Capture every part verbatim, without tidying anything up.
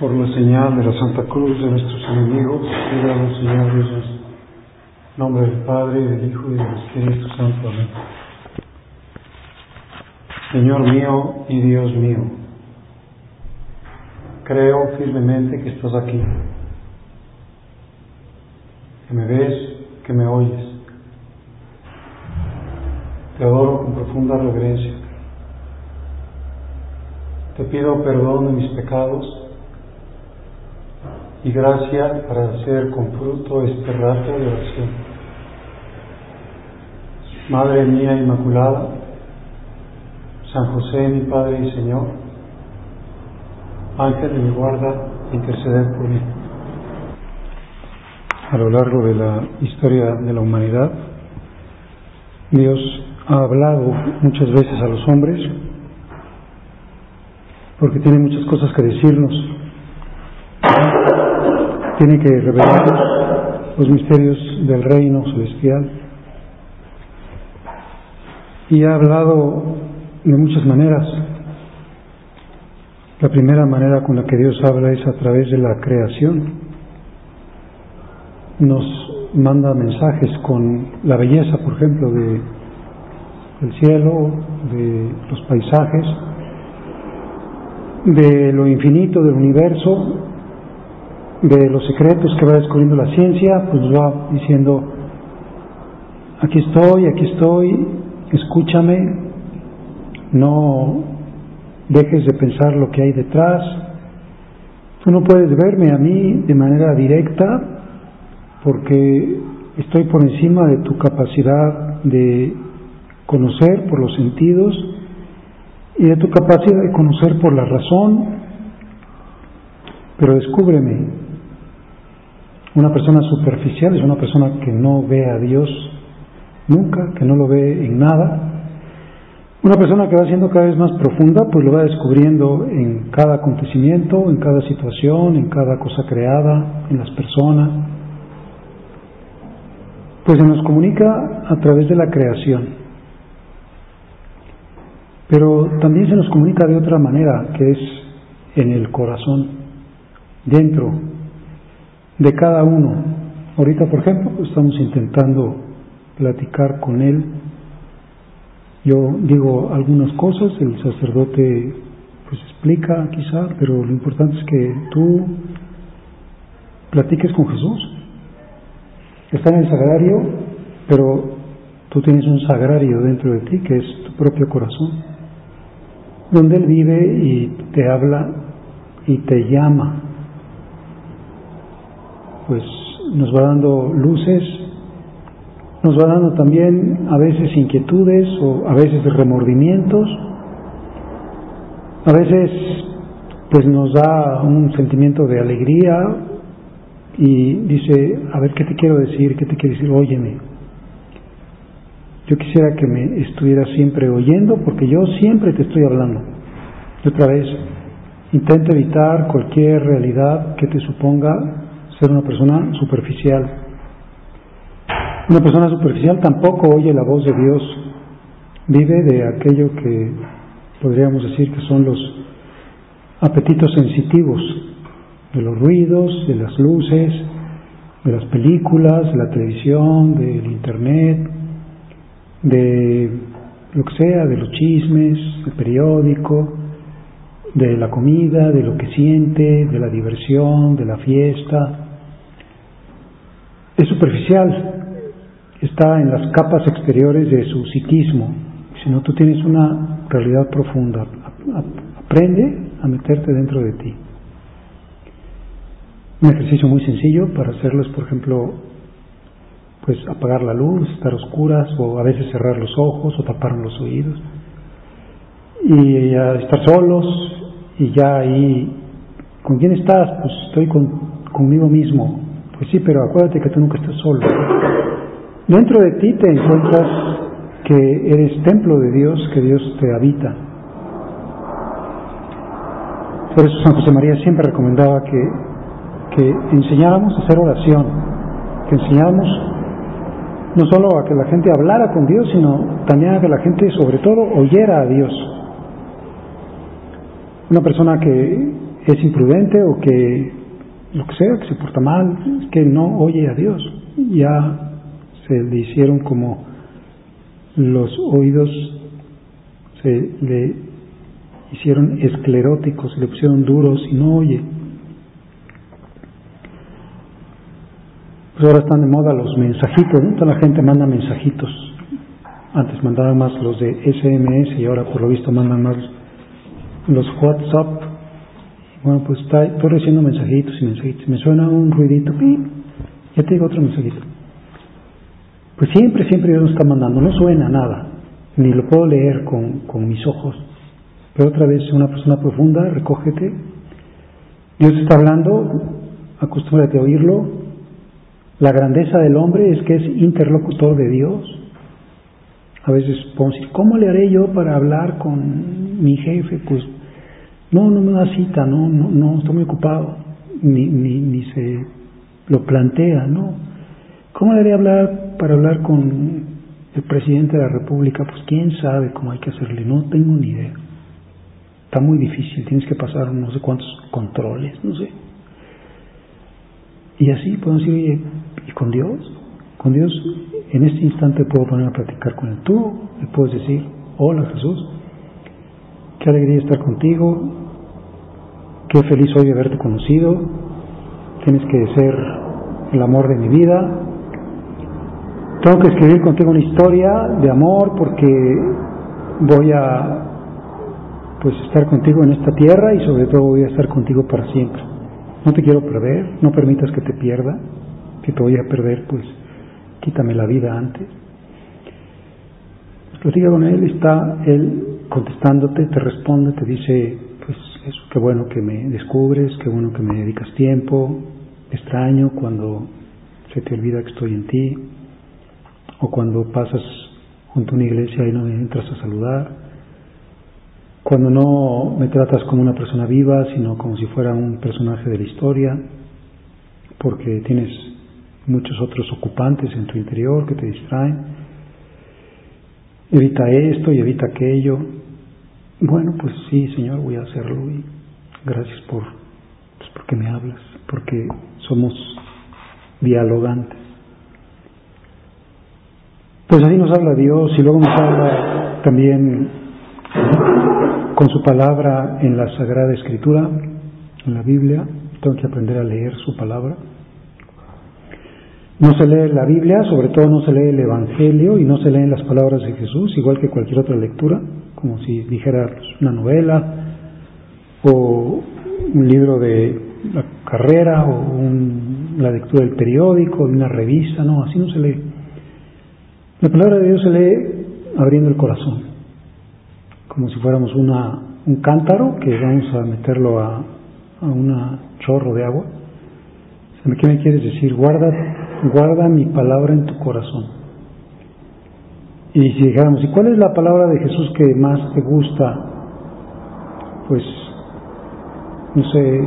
Por la señal de la Santa Cruz de nuestros enemigos, líbranos, Señor Dios nuestro. En nombre del Padre, y del Hijo, y del Espíritu Santo. Amén. Señor mío y Dios mío, creo firmemente que estás aquí, que me ves, que me oyes. Te adoro con profunda reverencia. Te pido perdón de mis pecados y gracia para hacer con fruto este rato de oración. Madre mía Inmaculada, San José, mi Padre y Señor, Ángel de mi guarda, interceded por mí. A lo largo de la historia de la humanidad, Dios ha hablado muchas veces a los hombres porque tiene muchas cosas que decirnos. Tiene que revelarnos los misterios del reino celestial. Y ha hablado de muchas maneras. La primera manera con la que Dios habla es a través de la creación. Nos manda mensajes con la belleza, por ejemplo, de, del cielo, de los paisajes, de lo infinito del universo, de los secretos que va descubriendo la ciencia. Pues nos va diciendo: aquí estoy, aquí estoy, escúchame, no dejes de pensar lo que hay detrás. Tú no puedes verme a mí de manera directa porque estoy por encima de tu capacidad de conocer por los sentidos y de tu capacidad de conocer por la razón, pero descúbreme. Una persona superficial es una persona que no ve a Dios nunca, que no lo ve en nada. Una persona que va siendo cada vez más profunda, pues lo va descubriendo en cada acontecimiento, en cada situación, en cada cosa creada, en las personas. Pues se nos comunica a través de la creación. Pero también se nos comunica de otra manera, que es en el corazón, dentro de cada uno. Ahorita, por ejemplo, estamos intentando platicar con él. Yo digo algunas cosas, el sacerdote pues explica quizá, pero lo importante es que tú platiques con Jesús. Está en el sagrario, pero tú tienes un sagrario dentro de ti que es tu propio corazón, donde Él vive y te habla y te llama. Pues nos va dando luces, nos va dando también a veces inquietudes o a veces remordimientos, a veces pues nos da un sentimiento de alegría y dice: a ver, ¿qué te quiero decir? ¿Qué te quiero decir? Óyeme. Yo quisiera que me estuvieras siempre oyendo porque yo siempre te estoy hablando. Y otra vez, intenta evitar cualquier realidad que te suponga ser una persona superficial. Una persona superficial tampoco oye la voz de Dios, vive de aquello que podríamos decir que son los apetitos sensitivos, de los ruidos, de las luces, de las películas, de la televisión, del internet, de lo que sea, de los chismes, del periódico, de la comida, de lo que siente, de la diversión, de la fiesta. Es superficial, está en las capas exteriores de su psiquismo. Si no, tú tienes una realidad profunda. Aprende a meterte dentro de ti. Un ejercicio muy sencillo para hacerlo es, por ejemplo, pues apagar la luz, estar oscuras, o a veces cerrar los ojos o tapar los oídos y ya estar solos. Y ya ahí, ¿con quién estás? Pues estoy con, conmigo mismo. Pues sí, pero acuérdate que tú nunca estás solo. Dentro de ti te encuentras que eres templo de Dios, que Dios te habita. Por eso San José María siempre recomendaba que, que enseñáramos a hacer oración, que enseñáramos no solo a que la gente hablara con Dios, sino también a que la gente, sobre todo, oyera a Dios. Una persona que es imprudente o que lo que sea, que se porta mal, es que no oye a Dios. Ya se le hicieron como los oídos, se le hicieron escleróticos, se le pusieron duros y no oye. Pues ahora están de moda los mensajitos, ¿no? Toda la gente manda mensajitos. Antes mandaban más los de ese eme ese y ahora por lo visto mandan más los WhatsApp. Bueno, pues está, estoy recibiendo mensajitos y mensajitos. Me suena un ruidito, ¡pip! Ya te digo otro mensajito. Pues siempre, siempre Dios nos está mandando. No suena nada, ni lo puedo leer con, con mis ojos. Pero otra vez, una persona profunda, recógete. Dios está hablando, acostúmbrate a oírlo. La grandeza del hombre es que es interlocutor de Dios. A veces podemos decir, ¿cómo le haré yo para hablar con mi jefe? Pues no, no me da cita, no, no, no, estoy muy ocupado. Ni, ni, ni se lo plantea, ¿no? ¿Cómo le haré hablar para hablar con el presidente de la República? Pues quién sabe cómo hay que hacerle, no tengo ni idea. Está muy difícil, tienes que pasar no sé cuántos controles, no sé. Y así podemos decir, oye, ¿y con Dios? Con Dios en este instante puedo poner a platicar con Él. Tú le puedes decir, hola Jesús, qué alegría estar contigo, qué feliz soy de haberte conocido, tienes que ser el amor de mi vida, tengo que escribir contigo una historia de amor porque voy a pues estar contigo en esta tierra y sobre todo voy a estar contigo para siempre. No te quiero perder, no permitas que te pierda, que te voy a perder, pues quítame la vida antes. Platica con Él, está Él contestándote, te responde, te dice, pues eso, qué bueno que me descubres, qué bueno que me dedicas tiempo, extraño cuando se te olvida que estoy en ti, o cuando pasas junto a una iglesia y no me entras a saludar, cuando no me tratas como una persona viva, sino como si fuera un personaje de la historia, porque tienes muchos otros ocupantes en tu interior que te distraen. Evita esto y evita aquello. Bueno, pues sí, Señor, voy a hacerlo y gracias por, pues porque me hablas, porque somos dialogantes. Pues así nos habla Dios y luego nos habla también con su palabra en la Sagrada Escritura, en la Biblia. Tengo que aprender a leer su palabra. No se lee la Biblia, sobre todo no se lee el Evangelio y no se leen las palabras de Jesús, igual que cualquier otra lectura, como si dijera pues, una novela o un libro de la carrera o un, la lectura del periódico, de una revista. No, así no se lee. La palabra de Dios se lee abriendo el corazón, como si fuéramos una, un cántaro que vamos a meterlo a, a un chorro de agua. ¿Qué me quieres decir? Guarda, guarda mi palabra en tu corazón. Y si dijéramos, ¿y cuál es la palabra de Jesús que más te gusta? Pues, no sé,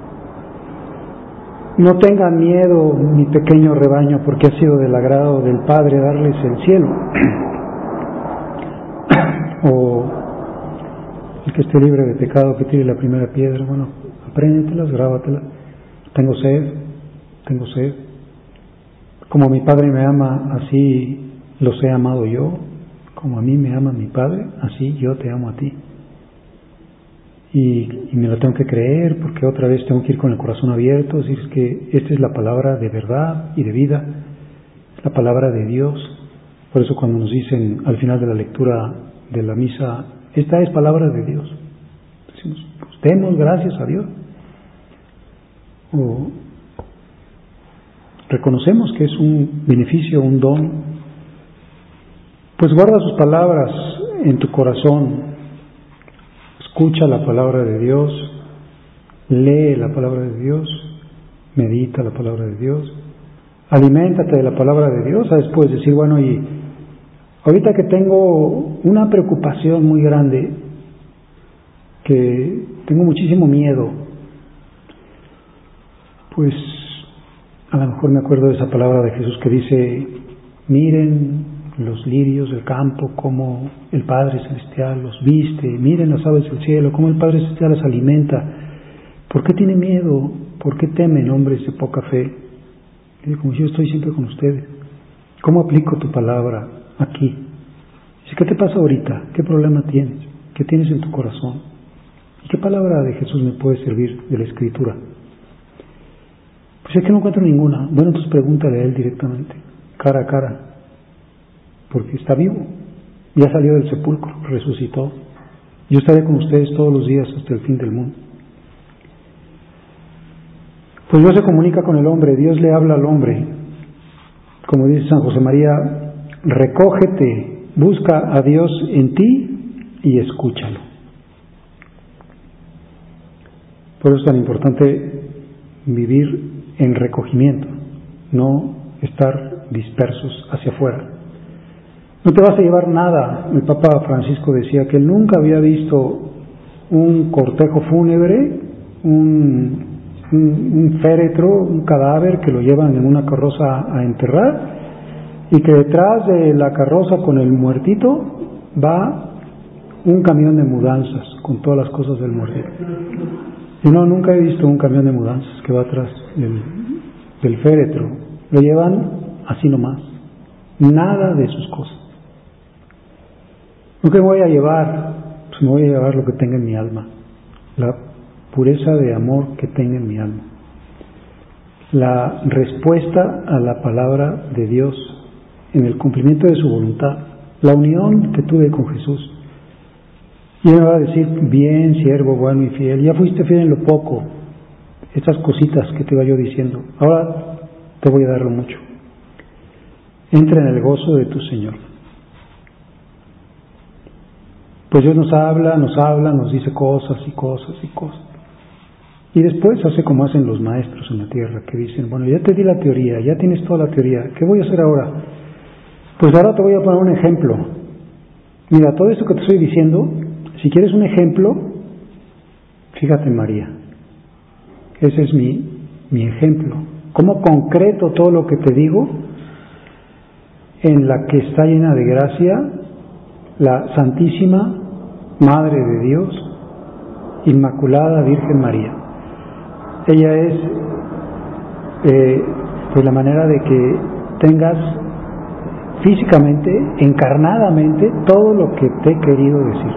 no tengan miedo mi pequeño rebaño, porque ha sido del agrado del Padre darles el cielo. O el que esté libre de pecado, que tire la primera piedra. Bueno, apréndetelas, grábatelas. Tengo sed, tengo sed. Como mi Padre me ama, así los he amado yo. Como a mí me ama mi Padre, así yo te amo a ti. Y, y me lo tengo que creer, porque otra vez tengo que ir con el corazón abierto, decir que esta es la palabra de verdad y de vida, la palabra de Dios. Por eso cuando nos dicen al final de la lectura de la misa, esta es palabra de Dios, decimos, pues demos gracias a Dios. O reconocemos que es un beneficio, un don. Pues guarda sus palabras en tu corazón. Escucha la palabra de Dios, lee la palabra de Dios, medita la palabra de Dios, aliméntate de la palabra de Dios. A después decir, bueno, y ahorita que tengo una preocupación muy grande, que tengo muchísimo miedo, pues a lo mejor me acuerdo de esa palabra de Jesús que dice, miren los lirios del campo, como el Padre Celestial los viste, miren las aves del cielo, como el Padre Celestial las alimenta. ¿Por qué tiene miedo? ¿Por qué temen hombres de poca fe? Dice, como yo estoy siempre con ustedes. ¿Cómo aplico tu palabra aquí? Dice, ¿qué te pasa ahorita? ¿Qué problema tienes? ¿Qué tienes en tu corazón? ¿Y qué palabra de Jesús me puede servir de la Escritura? Pues es que no encuentro ninguna. Bueno, entonces pregúntale a Él directamente, cara a cara, porque está vivo. Ya salió del sepulcro, resucitó. Yo estaré con ustedes todos los días hasta el fin del mundo. Pues Dios se comunica con el hombre, Dios le habla al hombre. Como dice San José María, recógete, busca a Dios en ti y escúchalo. Por eso es tan importante vivir en recogimiento, no estar dispersos hacia afuera. No te vas a llevar nada. El Papa Francisco decía que él nunca había visto un cortejo fúnebre, un, un, un féretro, un cadáver que lo llevan en una carroza a enterrar y que detrás de la carroza con el muertito va un camión de mudanzas con todas las cosas del muertito. Y no, nunca he visto un camión de mudanzas que va atrás del, del féretro. Lo llevan así nomás, nada de sus cosas. ¿Lo que voy a llevar? Pues me voy a llevar lo que tenga en mi alma, la pureza de amor que tenga en mi alma, la respuesta a la palabra de Dios en el cumplimiento de su voluntad, la unión que tuve con Jesús. Y Él me va a decir, bien, siervo, bueno y fiel, ya fuiste fiel en lo poco, estas cositas que te iba yo diciendo, ahora te voy a dar lo mucho. Entra en el gozo de tu Señor. Pues Dios nos habla, nos habla, nos dice cosas y cosas y cosas. Y después hace como hacen los maestros en la tierra, que dicen, bueno, ya te di la teoría, ya tienes toda la teoría, ¿qué voy a hacer ahora? Pues ahora te voy a poner un ejemplo. Mira, todo esto que te estoy diciendo, si quieres un ejemplo, fíjate en María. Ese es mi, mi ejemplo. ¿Cómo concreto todo lo que te digo en la que está llena de gracia, la Santísima Madre de Dios, Inmaculada Virgen María? Ella es eh, pues la manera de que tengas físicamente, encarnadamente, todo lo que te he querido decir.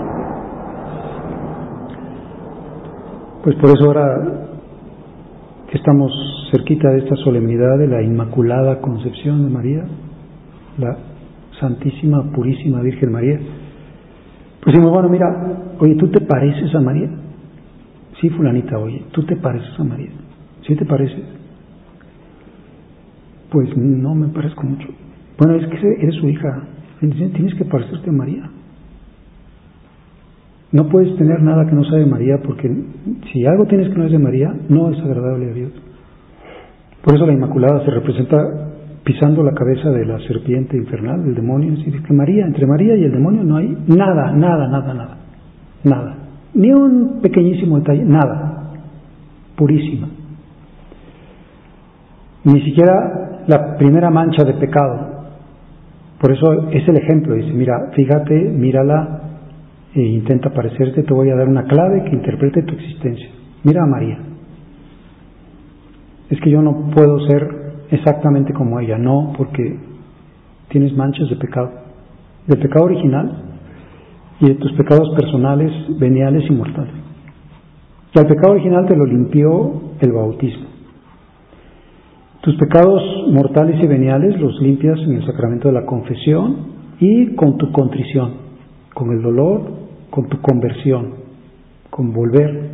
Pues por eso ahora que estamos cerquita de esta solemnidad de la Inmaculada Concepción de María, la Santísima, Purísima Virgen María, pues decimos, bueno, mira, oye, ¿tú te pareces a María? Sí, fulanita, oye, ¿tú te pareces a María? ¿Sí te pareces? Pues no me parezco mucho. Bueno, es que eres su hija, tienes que parecerte a María. No puedes tener nada que no sea de María, porque si algo tienes que no es de María, no es agradable a Dios. Por eso la Inmaculada se representa pisando la cabeza de la serpiente infernal, del demonio. Es decir, que María, entre María y el demonio no hay nada, nada, nada, nada, nada. Ni un pequeñísimo detalle, nada. Purísima. Ni siquiera la primera mancha de pecado. Por eso es el ejemplo. Dice, mira, fíjate, mírala, e intenta parecerte, te voy a dar una clave que interprete tu existencia. Mira a María. Es que yo no puedo ser exactamente como ella, no, porque tienes manchas de pecado, del pecado original y de tus pecados personales, veniales y mortales. Y al pecado original te lo limpió el bautismo. Tus pecados mortales y veniales los limpias en el sacramento de la confesión y con tu contrición, con el dolor, con tu conversión, con volver.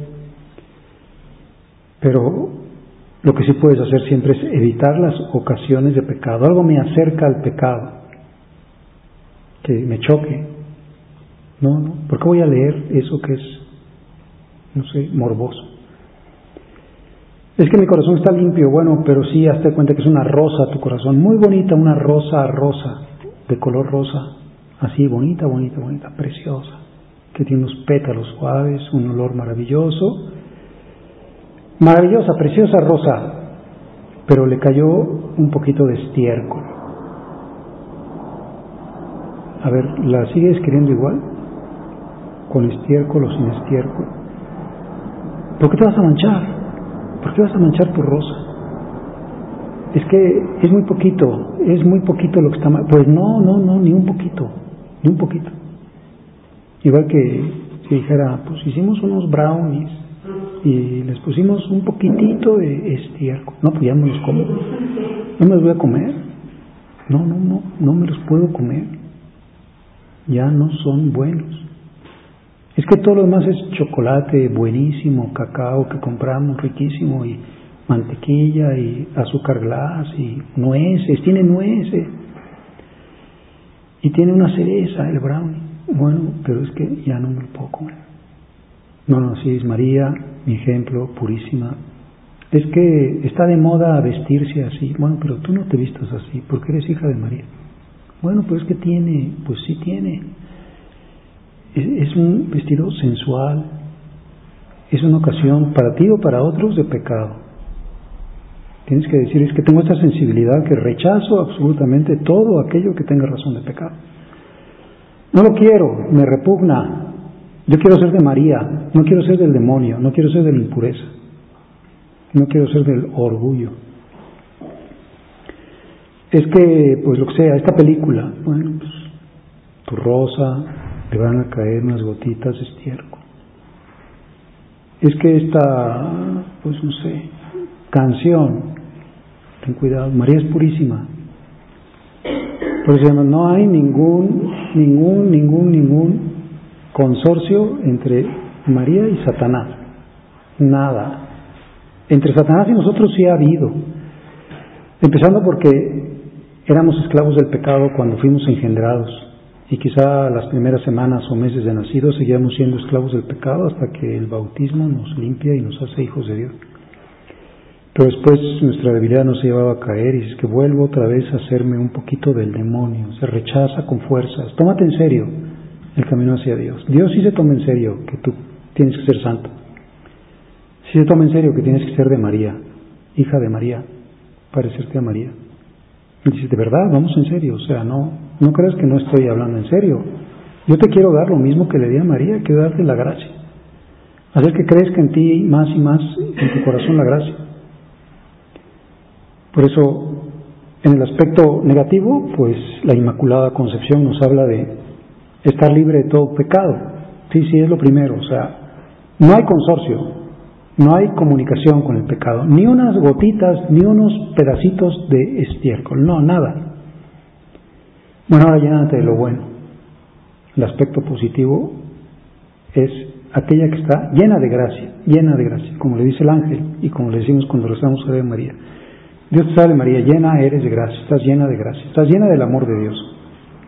Pero lo que sí puedes hacer siempre es evitar las ocasiones de pecado. Algo me acerca al pecado, que me choque. No, no. ¿Por qué voy a leer eso que es, no sé, morboso? Es que mi corazón está limpio. Bueno, pero sí, hazte cuenta que es una rosa tu corazón, muy bonita, una rosa rosa, de color rosa, así, bonita, bonita, bonita, preciosa, que tiene unos pétalos suaves, un olor maravilloso. Maravillosa, preciosa rosa, pero le cayó un poquito de estiércol. A ver, ¿la sigues queriendo igual? ¿Con estiércol o sin estiércol? ¿Por qué te vas a manchar? ¿Por qué vas a manchar tu rosa? Es que es muy poquito, es muy poquito lo que está mal. Pues no, no, no, ni un poquito, ni un poquito. Igual que si dijera, pues hicimos unos brownies y les pusimos un poquitito de estiércol. No, pues ya me los como. ¿No me los voy a comer? No, no, no, no me los puedo comer. Ya no son buenos. Es que todo lo demás es chocolate buenísimo, cacao que compramos riquísimo y mantequilla y azúcar glass y nueces, tiene nueces y tiene una cereza el brownie. Bueno, pero es que ya no me lo puedo comer. No, no, sí, es María, mi ejemplo, purísima. Es que está de moda vestirse así. Bueno, pero tú no te vistas así porque eres hija de María. Bueno, pero es que tiene, pues sí tiene. Es un vestido sensual, es una ocasión para ti o para otros de pecado. Tienes que decir, es que tengo esta sensibilidad que rechazo absolutamente todo aquello que tenga razón de pecado. No lo quiero, me repugna. Yo quiero ser de María, no quiero ser del demonio, no quiero ser de la impureza, no quiero ser del orgullo. Es que, pues lo que sea, esta película, bueno, pues tu rosa, le van a caer unas gotitas de estiércol. Es que esta, pues no sé, canción, ten cuidado, María es purísima. Por eso no hay ningún, ningún, ningún, ningún consorcio entre María y Satanás. Nada. Entre Satanás y nosotros sí ha habido. Empezando porque éramos esclavos del pecado cuando fuimos engendrados. Y quizá las primeras semanas o meses de nacidos seguíamos siendo esclavos del pecado hasta que el bautismo nos limpia y nos hace hijos de Dios. Pero después nuestra debilidad nos llevaba a caer y es que vuelvo otra vez a hacerme un poquito del demonio. Se rechaza con fuerzas. Tómate en serio el camino hacia Dios. Dios sí se toma en serio que tú tienes que ser santo. Sí se toma en serio que tienes que ser de María, hija de María, parecerte a María. Y dices, de verdad, vamos en serio, o sea, no, no creas que no estoy hablando en serio. Yo te quiero dar lo mismo que le di a María, quiero darte la gracia. Hacer que crezca en ti más y más, en tu corazón, la gracia. Por eso, en el aspecto negativo, pues la Inmaculada Concepción nos habla de estar libre de todo pecado. Sí, sí, es lo primero, o sea, no hay consorcio. No hay comunicación con el pecado, ni unas gotitas, ni unos pedacitos de estiércol, no, nada. Bueno, ahora llénate de lo bueno. El aspecto positivo es aquella que está llena de gracia, llena de gracia, como le dice el ángel y como le decimos cuando rezamos a María. Dios te sabe, María, llena eres de gracia, estás llena de gracia, estás llena del amor de Dios.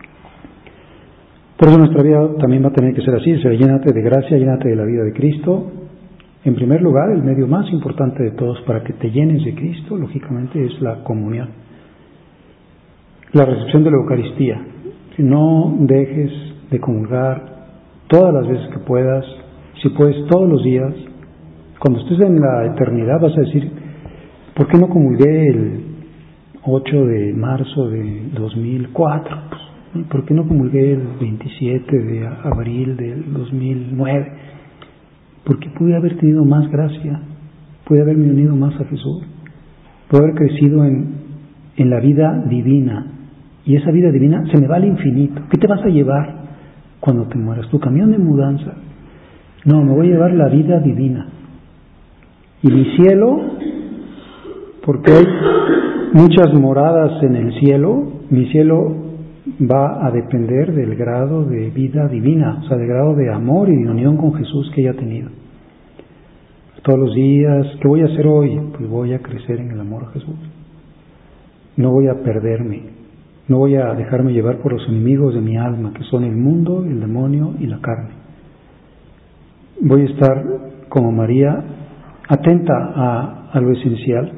Por eso nuestra vida también va a tener que ser así, o sea, llénate de gracia, llénate de la vida de Cristo. En primer lugar, el medio más importante de todos para que te llenes de Cristo, lógicamente, es la comunión. La recepción de la Eucaristía. Si no dejes de comulgar todas las veces que puedas, si puedes todos los días. Cuando estés en la eternidad vas a decir, ¿por qué no comulgué el ocho de marzo de dos mil cuatro? Pues, ¿por qué no comulgué el veintisiete de abril del dos mil nueve? Porque pude haber tenido más gracia, pude haberme unido más a Jesús, pude haber crecido en, en la vida divina, y esa vida divina se me va al infinito. ¿Qué te vas a llevar cuando te mueras? ¿Tu camión de mudanza? No, me voy a llevar la vida divina. Y mi cielo, porque hay muchas moradas en el cielo, mi cielo va a depender del grado de vida divina, o sea, del grado de amor y de unión con Jesús que ella ha tenido. Todos los días, ¿qué voy a hacer hoy? Pues voy a crecer en el amor a Jesús. No voy a perderme, no voy a dejarme llevar por los enemigos de mi alma, que son el mundo, el demonio y la carne. Voy a estar como María, atenta a, a lo esencial.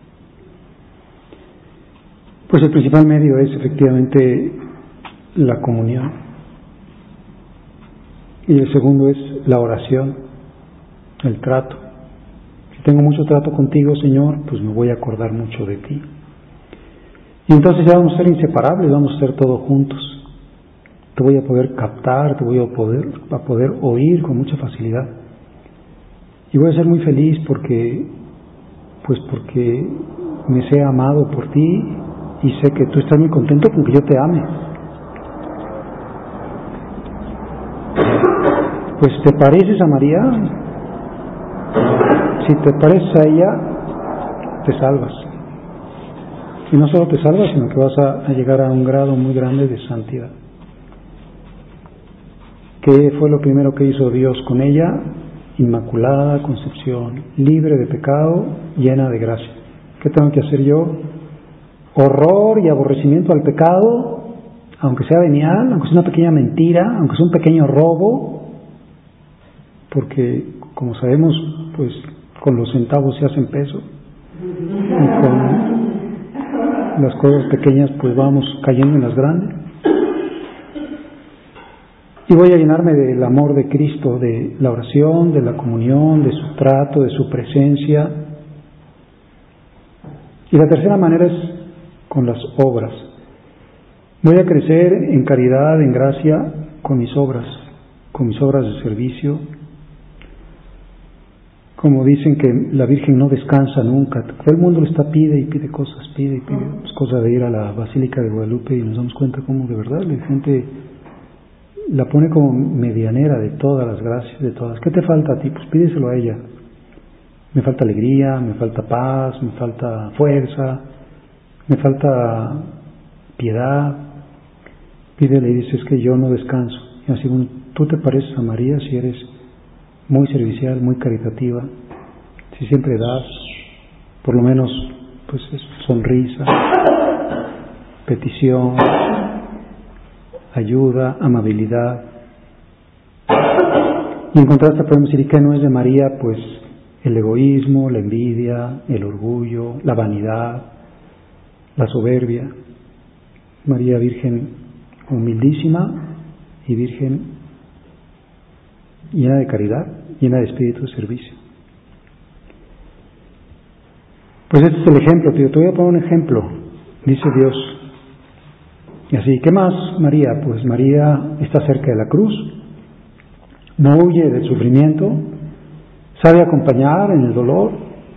Pues el principal medio es efectivamente la comunión. Y el segundo es la oración, el trato. Si tengo mucho trato contigo, Señor, pues me voy a acordar mucho de ti. Y entonces ya vamos a ser inseparables, vamos a ser todos juntos. Te voy a poder captar, te voy a poder, a poder oír con mucha facilidad. y voy a ser muy feliz porque, pues porque me sé amado por ti y sé que tú estás muy contento con que yo te ame. Pues te pareces a María, si te pareces a ella, te salvas. Y no solo te salvas, sino que vas a, a llegar a un grado muy grande de santidad. ¿Qué fue lo primero que hizo Dios con ella? Inmaculada concepción, libre de pecado, llena de gracia. ¿Qué tengo que hacer yo? Horror y aborrecimiento al pecado, aunque sea venial, aunque sea una pequeña mentira, aunque sea un pequeño robo, porque como sabemos, pues con los centavos se hacen peso, y con las cosas pequeñas pues vamos cayendo en las grandes. Y voy a llenarme del amor de Cristo, de la oración, de la comunión, de su trato, de su presencia. Y la tercera manera es con las obras. Voy a crecer en caridad, en gracia, con mis obras, con mis obras de servicio. Como dicen que la Virgen no descansa nunca, todo el mundo le está pide y pide cosas, pide y pide. Es cosa de ir a la Basílica de Guadalupe y nos damos cuenta cómo de verdad la gente la pone como medianera de todas las gracias, de todas. ¿Qué te falta a ti? Pues pídeselo a ella. Me falta alegría, me falta paz, me falta fuerza, me falta piedad. Pídele y dices que yo no descanso. Y así, bueno, tú te pareces a María si eres muy servicial, muy caritativa, si siempre das, por lo menos, pues sonrisa, petición, ayuda, amabilidad. Y en contraste podemos decir que no es de María, pues el egoísmo, la envidia, el orgullo, la vanidad, la soberbia. María Virgen humildísima y Virgen llena de caridad, llena de espíritu de servicio. Pues este es el ejemplo, tío. Te voy a poner un ejemplo, dice Dios. Y así, ¿qué más María? Pues María está cerca de la cruz, no huye del sufrimiento, sabe acompañar en el dolor,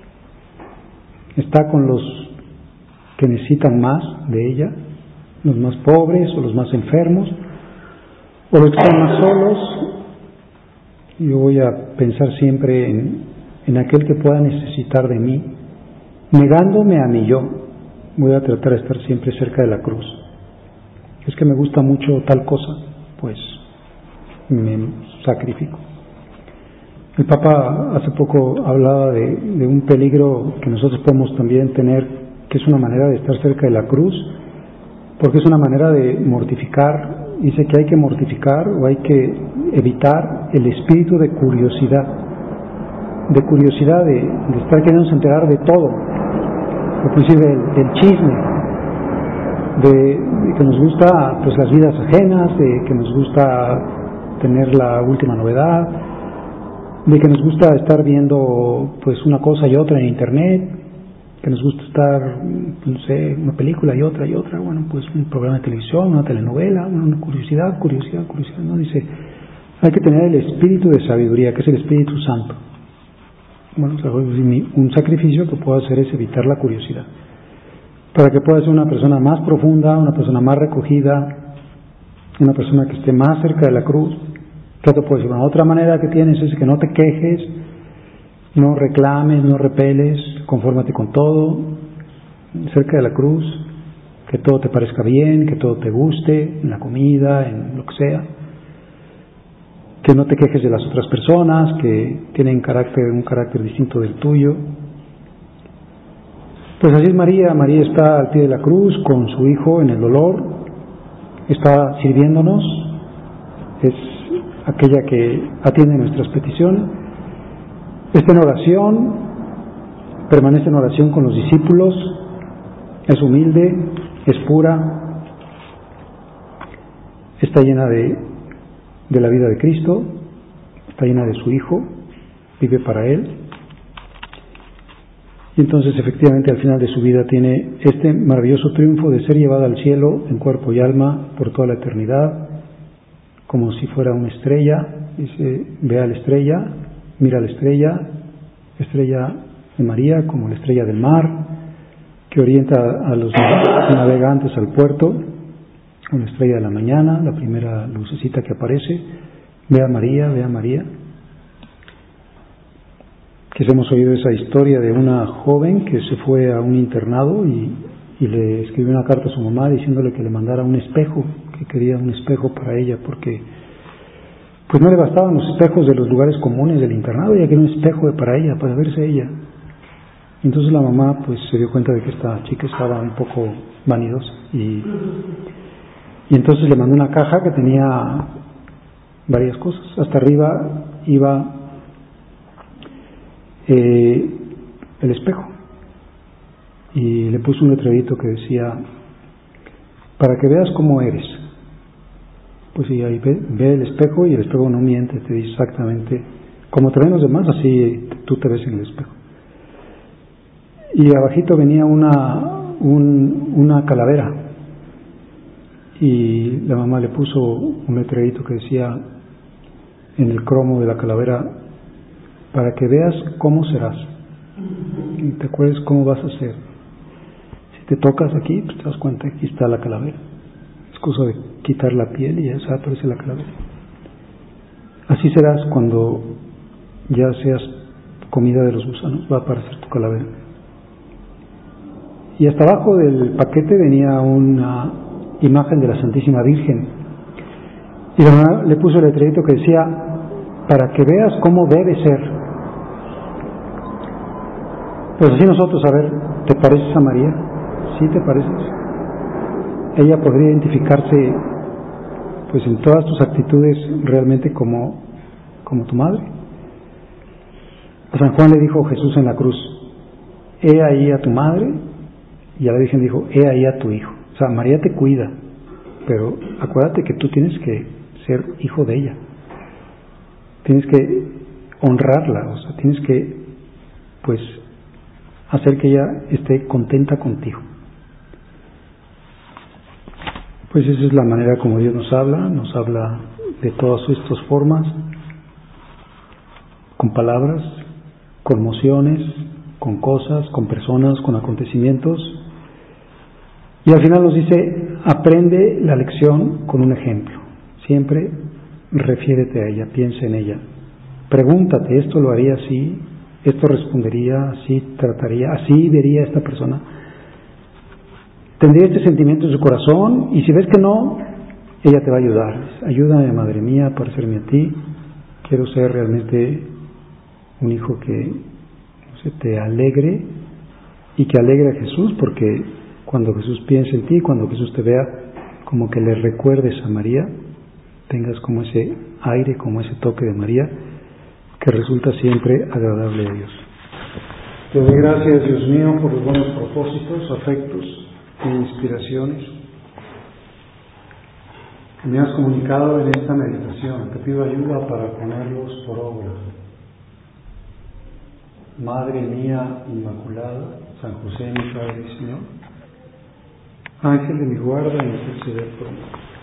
está con los que necesitan más de ella, los más pobres o los más enfermos, o los que están más solos. Yo voy a pensar siempre en, en aquel que pueda necesitar de mí, negándome a mí yo. Voy a tratar de estar siempre cerca de la cruz. Es que me gusta mucho tal cosa, pues me sacrifico. El Papa hace poco hablaba de, de un peligro que nosotros podemos también tener, que es una manera de estar cerca de la cruz, porque es una manera de mortificar. Dice que hay que mortificar o hay que evitar el espíritu de curiosidad, de curiosidad, de, de estar queriendo enterar de todo, inclusive del, del chisme, de, de que nos gusta pues las vidas ajenas, de que nos gusta tener la última novedad, de que nos gusta estar viendo pues una cosa y otra en internet, que nos gusta estar, no sé, una película y otra y otra, bueno, pues un programa de televisión, una telenovela, una curiosidad, curiosidad, curiosidad, ¿no? Dice, hay que tener el espíritu de sabiduría, que es el Espíritu Santo. Bueno, o sea, un sacrificio que puedo hacer es evitar la curiosidad, para que pueda ser una persona más profunda, una persona más recogida, una persona que esté más cerca de la cruz. ¿Qué te puedo decir? Una otra manera que tienes es que no te quejes, no reclames, no repeles, confórmate con todo, cerca de la cruz, que todo te parezca bien, que todo te guste, en la comida, en lo que sea, que no te quejes de las otras personas, que tienen carácter, un carácter distinto del tuyo. Pues así es María. María está al pie de la cruz con su Hijo en el dolor, está sirviéndonos, es aquella que atiende nuestras peticiones, está en oración, permanece en oración con los discípulos, es humilde, es pura, está llena de, de la vida de Cristo, está llena de su Hijo, vive para Él. Y entonces efectivamente al final de su vida tiene este maravilloso triunfo de ser llevada al cielo en cuerpo y alma por toda la eternidad, como si fuera una estrella. Dice, ve a la estrella, mira a la estrella, estrella de María como la estrella del mar, que orienta a los navegantes al puerto, una estrella de la mañana, la primera lucecita que aparece. Ve a María, ve a María. Que hemos oído esa historia de una joven que se fue a un internado y, y le escribió una carta a su mamá diciéndole que le mandara un espejo, que quería un espejo para ella porque pues no le bastaban los espejos de los lugares comunes del internado, ella quería un espejo para ella, para verse ella. Entonces la mamá pues se dio cuenta de que esta chica estaba un poco vanidosa y, y entonces le mandó una caja que tenía varias cosas. Hasta arriba iba eh, el espejo y le puso un letrerito que decía: para que veas cómo eres. Pues sí, ahí ve, ve el espejo y el espejo no miente, te dice exactamente como te ven los demás, así tú te ves en el espejo. Y abajito venía una, un, una calavera y la mamá le puso un letrerito que decía en el cromo de la calavera: para que veas cómo serás y te acuerdes cómo vas a ser. Si te tocas aquí, pues te das cuenta que aquí está la calavera. Es cosa de quitar la piel y ya se aparece la calavera. Así serás cuando ya seas comida de los gusanos, va a aparecer tu calavera. Y hasta abajo del paquete venía una imagen de la Santísima Virgen. Y la mamá le puso el letrerito que decía: para que veas cómo debe ser. Pues así nosotros, a ver, ¿te pareces a María? ¿Sí te pareces? Ella podría identificarse pues en todas tus actitudes realmente como, como tu madre. A San Juan le dijo Jesús en la cruz: he ahí a tu madre. Y a la Virgen dijo: he ahí a tu hijo. O sea, María te cuida, pero acuérdate que tú tienes que ser hijo de ella. Tienes que honrarla, o sea, tienes que pues hacer que ella esté contenta contigo. Pues esa es la manera como Dios nos habla, nos habla de todas estas formas, con palabras, con emociones, con cosas, con personas, con acontecimientos. Y al final nos dice: aprende la lección con un ejemplo. Siempre refiérete a ella, piensa en ella. Pregúntate: ¿esto lo haría así? ¿Esto respondería así? ¿Trataría así? ¿Vería a esta persona? ¿Tendría este sentimiento en su corazón? Y si ves que no, ella te va a ayudar. Ayúdame, madre mía, a parecerme a ti. Quiero ser realmente un hijo que no sé, te alegre y que alegre a Jesús, porque cuando Jesús piense en ti, cuando Jesús te vea, como que le recuerdes a María, tengas como ese aire, como ese toque de María, que resulta siempre agradable a Dios. Te doy gracias, Dios mío, por los buenos propósitos, afectos e inspiraciones que me has comunicado en esta meditación. Te pido ayuda para ponerlos por obra. Madre mía Inmaculada, San José, mi Padre y Señor, Ángel de mi guarda, interceder por mí.